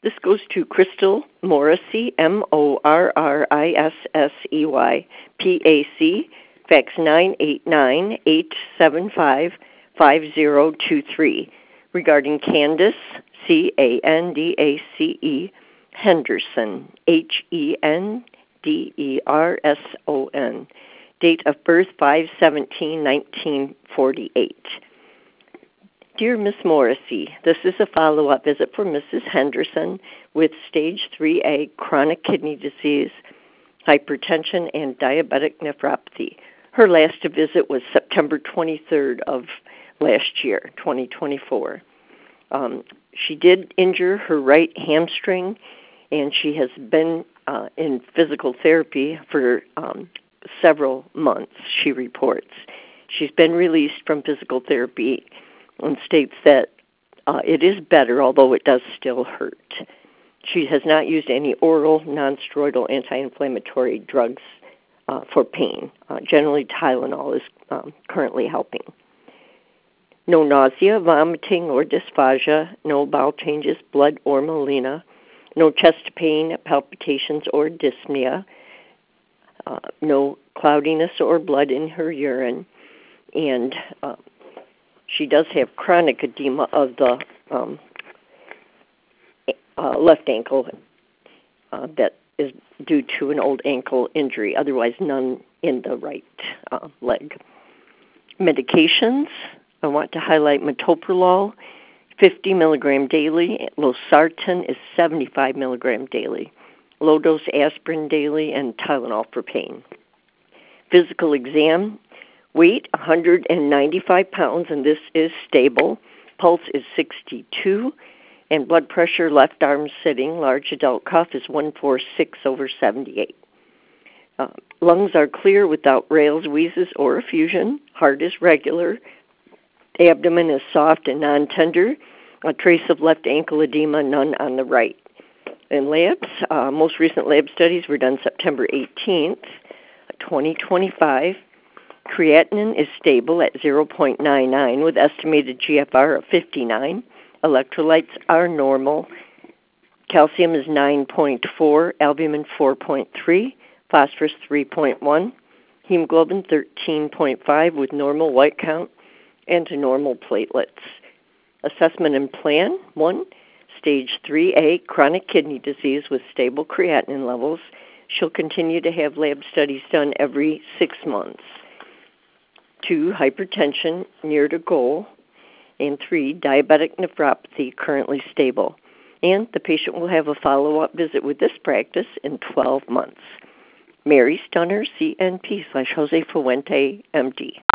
This goes to Crystal Morrissey, Morrissey, PAC, fax 989-875-5023, regarding Candace, Candace, Henderson, Henderson, date of birth 5/17/1948. Dear Miss Morrissey, this is a follow-up visit for Mrs. Henderson with stage 3A chronic kidney disease, hypertension, and diabetic nephropathy. Her last visit was September 23rd of last year, 2024. She did injure her right hamstring, and she has been in physical therapy for several months, she reports. She's been released from physical therapy and states that it is better, although it does still hurt. She has not used any oral, non-steroidal anti-inflammatory drugs for pain. Generally, Tylenol is currently helping. No nausea, vomiting, or dysphagia, no bowel changes, blood, or melena, no chest pain, palpitations, or dyspnea, no cloudiness or blood in her urine, and she does have chronic edema of the left ankle that is due to an old ankle injury, otherwise none in the right leg. Medications, I want to highlight metoprolol, 50 milligram daily. Losartan is 75 milligram daily. Low-dose aspirin daily, and Tylenol for pain. Physical exam, weight 195 pounds, and this is stable. Pulse is 62, and blood pressure, left arm sitting, large adult cough is 146/78. Lungs are clear without rales, wheezes, or effusion. Heart is regular. Abdomen is soft and non-tender. A trace of left ankle edema, none on the right. In labs, most recent lab studies were done September 18th, 2025. Creatinine is stable at 0.99 with estimated GFR of 59. Electrolytes are normal. Calcium is 9.4, albumin 4.3, phosphorus 3.1, hemoglobin 13.5 with normal white count and normal platelets. Assessment and plan, 1, stage 3A chronic kidney disease with stable creatinine levels. She'll continue to have lab studies done every 6 months. 2, hypertension near to goal. And 3, diabetic nephropathy currently stable. And the patient will have a follow-up visit with this practice in 12 months. Mary Stunner, CNP/Jose Fuente, MD.